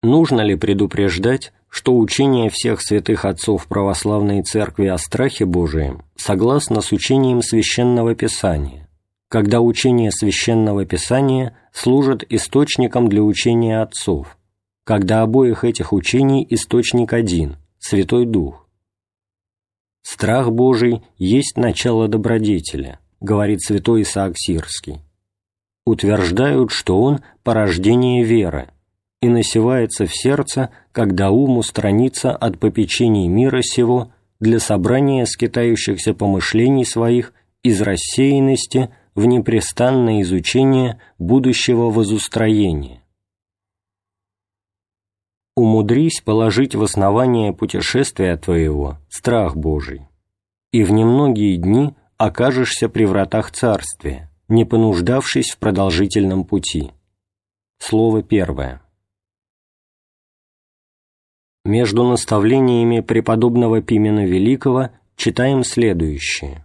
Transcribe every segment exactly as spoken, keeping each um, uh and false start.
Нужно ли предупреждать, что учение всех святых отцов православной церкви о страхе Божием согласно с учением Священного Писания, когда учение Священного Писания служит источником для учения отцов, когда обоих этих учений источник один – Святой Дух? «Страх Божий есть начало добродетели», говорит святой Исаак Сирский. Утверждают, что он – порождение веры, и насевается в сердце, когда ум устранится от попечений мира сего для собрания скитающихся помышлений своих из рассеянности в непрестанное изучение будущего возустроения. «Умудрись положить в основание путешествия твоего страх Божий, и в немногие дни окажешься при вратах царствия, не понуждавшись в продолжительном пути». Слово первое. Между наставлениями преподобного Пимена Великого читаем следующее.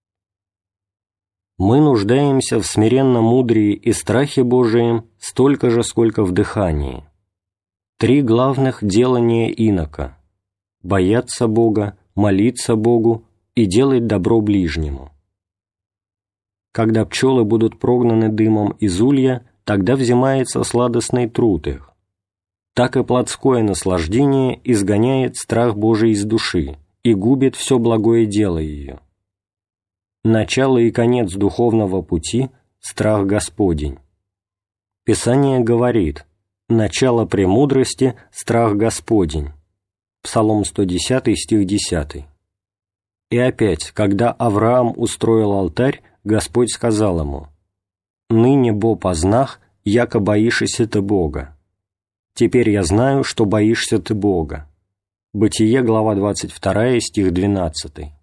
«Мы нуждаемся в смиренном мудрии и страхе Божием столько же, сколько в дыхании. Три главных делания инока – бояться Бога, молиться Богу и делать добро ближнему. Когда пчелы будут прогнаны дымом из улья, тогда взимается сладостный труд их. Так и плотское наслаждение изгоняет страх Божий из души и губит все благое дело ее. Начало и конец духовного пути – страх Господень. Писание говорит: «Начало премудрости – страх Господень». Псалом сто десятый, стих десятый. И опять, когда Авраам устроил алтарь, Господь сказал ему: «Ныне бо познах, яко боишься ты Бога. Теперь я знаю, что боишься ты Бога». Бытие, глава двадцать вторая, стих двенадцатый.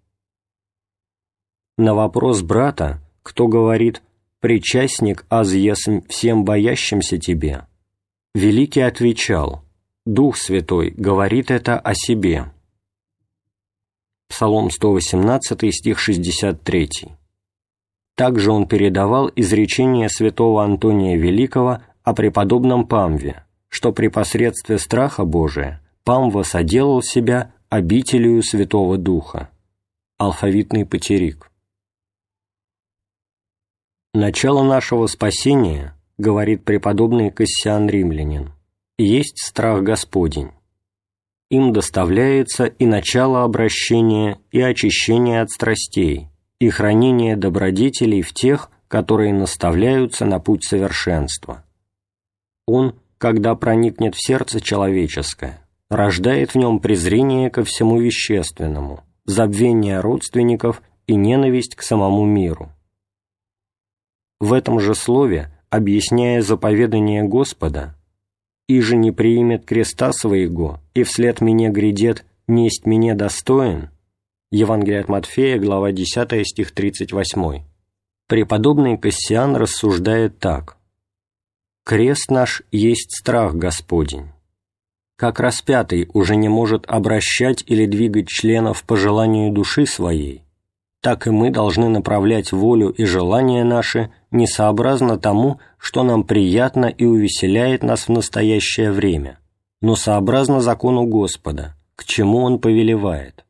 На вопрос брата, кто говорит «причастник аз есмь всем боящимся тебе», Великий отвечал: «Дух Святой говорит это о себе». Псалом сто восемнадцатый, стих шестьдесят третий. Также он передавал изречение святого Антония Великого о преподобном Памве, что при посредстве страха Божия Памва соделал себя обителью Святого Духа. Алфавитный потерик. «Начало нашего спасения, — говорит преподобный Кассиан Римлянин, — есть страх Господень. Им доставляется и начало обращения, и очищение от страстей, и хранение добродетелей в тех, которые наставляются на путь совершенства. Он, когда проникнет в сердце человеческое, рождает в нем презрение ко всему вещественному, забвение родственников и ненависть к самому миру». В этом же слове, объясняя заповедание Господа: «Иже не приимет креста своего, и вслед мне грядет, несть мне достоин», Евангелие от Матфея, глава десятая, стих тридцать восьмой, преподобный Кассиан рассуждает так: «Крест наш есть страх Господень. Как распятый уже не может обращать или двигать членов по желанию души своей, так и мы должны направлять волю и желания наши несообразно тому, что нам приятно и увеселяет нас в настоящее время, но сообразно закону Господа, к чему Он повелевает.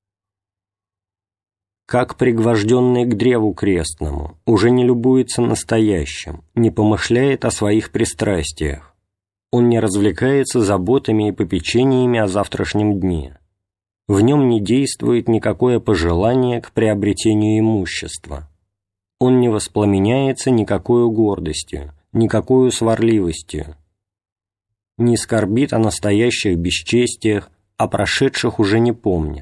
Как пригвожденный к древу крестному уже не любуется настоящим, не помышляет о своих пристрастиях, он не развлекается заботами и попечениями о завтрашнем дне. В нем не действует никакое пожелание к приобретению имущества. Он не воспламеняется никакою гордостью, никакою сварливостью. Не скорбит о настоящих бесчестиях, о прошедших уже не помнит.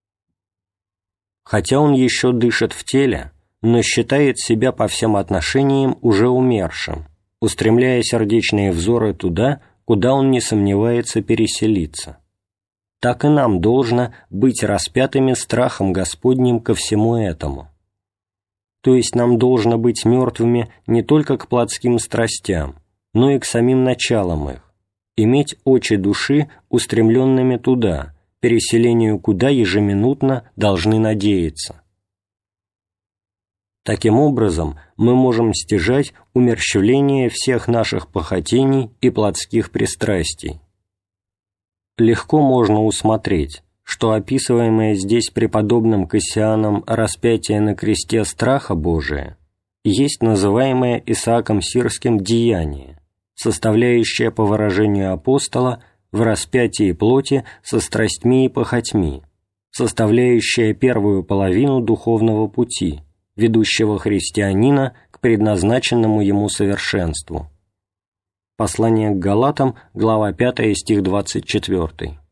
Хотя он еще дышит в теле, но считает себя по всем отношениям уже умершим, устремляя сердечные взоры туда, куда он не сомневается переселиться. Так и нам должно быть распятыми страхом Господним ко всему этому. То есть нам должно быть мертвыми не только к плотским страстям, но и к самим началам их, иметь очи души устремленными туда, переселению куда ежеминутно должны надеяться. Таким образом, мы можем стяжать умерщвление всех наших похотений и плотских пристрастий, легко можно усмотреть, что описываемое здесь преподобным Кассианом распятие на кресте страха Божия есть называемое Исааком Сирским деяние, составляющее, по выражению апостола, в распятии плоти со страстьми и похотьми, составляющее первую половину духовного пути, ведущего христианина к предназначенному ему совершенству. Послание к Галатам, глава пятая, стих двадцать четвёртый.